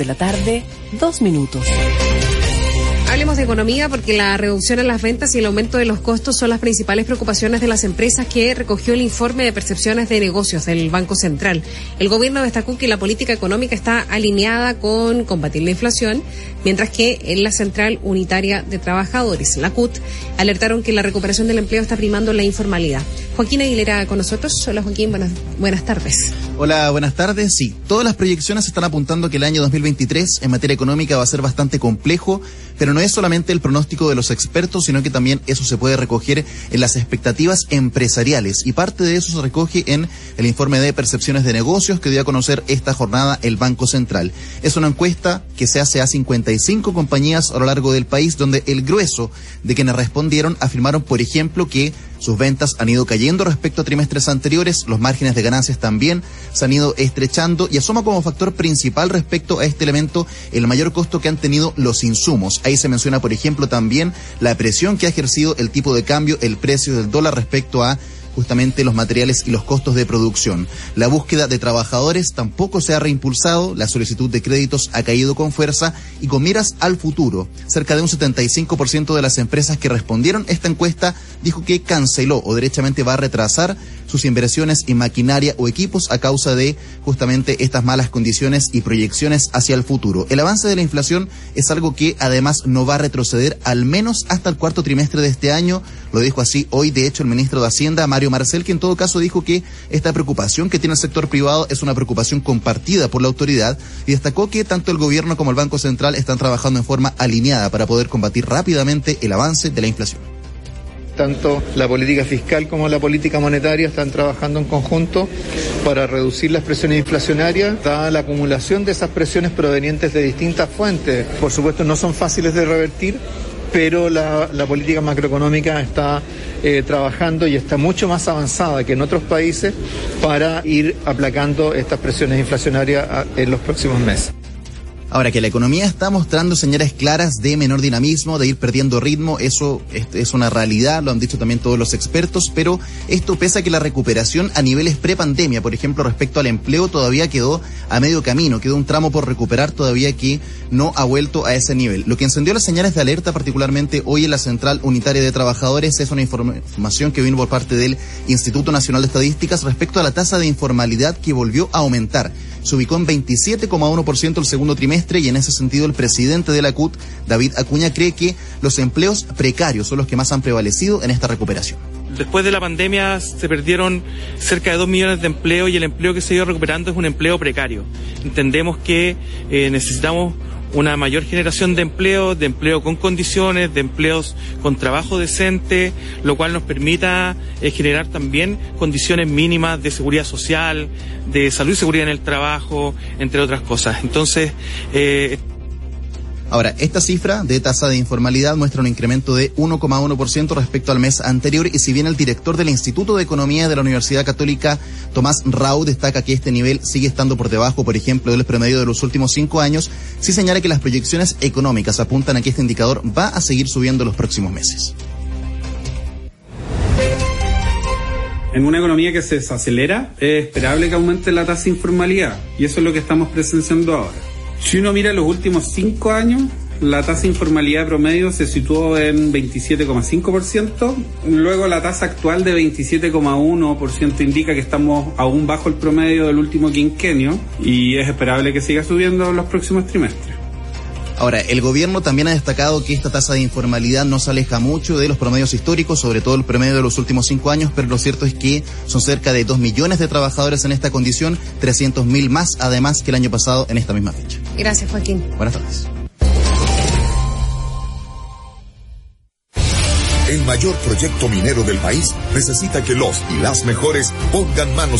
de la tarde, 2 minutos. Hablemos de economía porque la reducción en las ventas y el aumento de los costos son las principales preocupaciones de las empresas que recogió el informe de percepciones de negocios del Banco Central. El gobierno destacó que la política económica está alineada con combatir la inflación, mientras que en la Central Unitaria de Trabajadores, la CUT, alertaron que la recuperación del empleo está primando la informalidad. Joaquín Aguilera con nosotros. Hola Joaquín, buenas tardes. Hola, buenas tardes. Sí, todas las proyecciones están apuntando que el año 2023 en materia económica va a ser bastante complejo, pero no es solamente el pronóstico de los expertos, sino que también eso se puede recoger en las expectativas empresariales, y parte de eso se recoge en el informe de percepciones de negocios que dio a conocer esta jornada el Banco Central. Es una encuesta que se hace a 55 compañías a lo largo del país, donde el grueso de quienes respondieron afirmaron, por ejemplo, que sus ventas han ido cayendo respecto a trimestres anteriores, los márgenes de ganancias también se han ido estrechando, y asoma como factor principal respecto a este elemento el mayor costo que han tenido los insumos. Ahí se menciona, por ejemplo, también la presión que ha ejercido el tipo de cambio, el precio del dólar respecto a justamente los materiales y los costos de producción. La búsqueda de trabajadores tampoco se ha reimpulsado, la solicitud de créditos ha caído con fuerza, y con miras al futuro, cerca de un 75% de las empresas que respondieron esta encuesta dijo que canceló o derechamente va a retrasar sus inversiones en maquinaria o equipos a causa de justamente estas malas condiciones y proyecciones hacia el futuro. El avance de la inflación es algo que además no va a retroceder al menos hasta el cuarto trimestre de este año, lo dijo así hoy de hecho el ministro de Hacienda, Mario Marcel, que en todo caso dijo que esta preocupación que tiene el sector privado es una preocupación compartida por la autoridad, y destacó que tanto el gobierno como el Banco Central están trabajando en forma alineada para poder combatir rápidamente el avance de la inflación. Tanto la política fiscal como la política monetaria están trabajando en conjunto para reducir las presiones inflacionarias, dada la acumulación de esas presiones provenientes de distintas fuentes. Por supuesto, no son fáciles de revertir, pero la política macroeconómica está trabajando y está mucho más avanzada que en otros países para ir aplacando estas presiones inflacionarias en los próximos meses. Ahora, que la economía está mostrando señales claras de menor dinamismo, de ir perdiendo ritmo, eso es una realidad, lo han dicho también todos los expertos, pero esto pese a que la recuperación a niveles prepandemia, por ejemplo, respecto al empleo, todavía quedó a medio camino, quedó un tramo por recuperar todavía que no ha vuelto a ese nivel. Lo que encendió las señales de alerta, particularmente hoy en la Central Unitaria de Trabajadores, es una información que vino por parte del Instituto Nacional de Estadísticas respecto a la tasa de informalidad que volvió a aumentar. Se ubicó en 27,1% el segundo trimestre, y en ese sentido el presidente de la CUT, David Acuña, cree que los empleos precarios son los que más han prevalecido en esta recuperación. Después de la pandemia se perdieron cerca de 2 millones de empleos, y el empleo que se ha ido recuperando es un empleo precario. Entendemos que necesitamos una mayor generación de empleo con condiciones, de empleos con trabajo decente, lo cual nos permita generar también condiciones mínimas de seguridad social, de salud y seguridad en el trabajo, entre otras cosas. Entonces, Ahora, esta cifra de tasa de informalidad muestra un incremento de 1,1% respecto al mes anterior, y si bien el director del Instituto de Economía de la Universidad Católica, Tomás Rau, destaca que este nivel sigue estando por debajo, por ejemplo, del promedio de los últimos 5 años, sí señala que las proyecciones económicas apuntan a que este indicador va a seguir subiendo en los próximos meses. En una economía que se desacelera, es esperable que aumente la tasa de informalidad, y eso es lo que estamos presenciando ahora. Si uno mira los últimos 5 años, la tasa de informalidad promedio se situó en 27,5%, luego la tasa actual de 27,1% indica que estamos aún bajo el promedio del último quinquenio, y es esperable que siga subiendo en los próximos trimestres. Ahora, el gobierno también ha destacado que esta tasa de informalidad no se aleja mucho de los promedios históricos, sobre todo el promedio de los últimos 5 años, pero lo cierto es que son cerca de 2 millones de trabajadores en esta condición, 300.000 más además que el año pasado en esta misma fecha. Gracias, Joaquín. Buenas tardes. El mayor proyecto minero del país necesita que los y las mejores pongan manos